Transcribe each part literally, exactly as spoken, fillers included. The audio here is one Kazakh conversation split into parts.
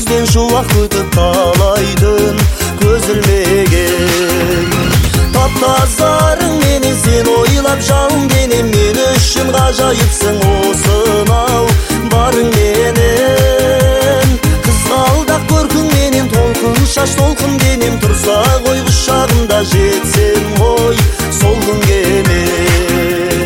сен шуақ күтіп талайдың көз ілмеген. Таптазарың менен сен ойлап жалын денем, мен үшін ғажайыпсың осынау барың менен. Қызғалдақ көркің менен толқын шаш толқын денем, тұрса ғой құшағымда жетсем ғой сол күнге мен.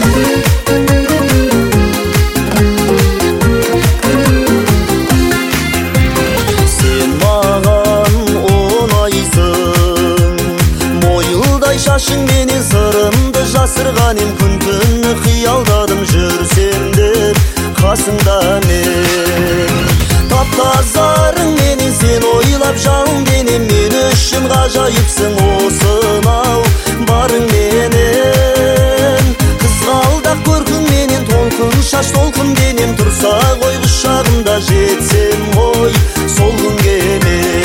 Сен маған ұнайсың, мойылдай шашың менен сырымды жасырған ем, күн түні қиялдадым жүрсем деп қасыңда мен. Таптазарың менен сен ойлап жалын денем, мен үшін ғажайыпсың осынау барың менен. Қызғалдақ көркің менен толқын шаш толқын денем, тұрса ғой құшағымда жетсем ғой сол күнге мен.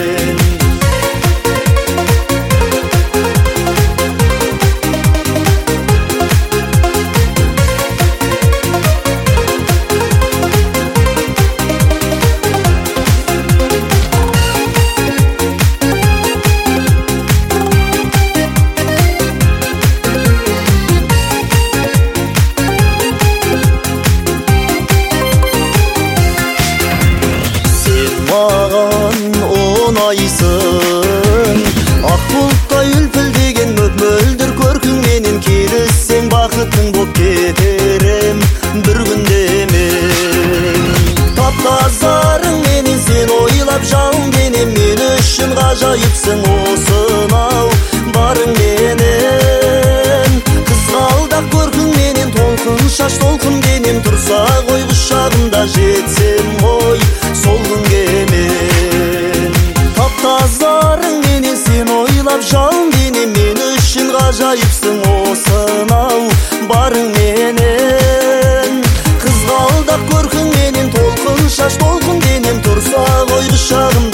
Ақ бұлттай үлпілдеген мөп-мөлдір көркің менен, келіссең бақытың боп кетерем бір күнде мен. Таптазарың менен сен ойлап жалын денем, мен үшін ғажайыпсың осынау барың менен. Қызғалдақ көркің менен толқын шаш толқын денем, тұрса ғой құшағымда жетсем ғой сол күнге мен. Таптазарың менен сен ойлап жалын денем, мен үшін ғажайыпсың осынау барың менен. Қызғалдақ көркің менен толқын шаш толқын денем, тұрса ғой құшағым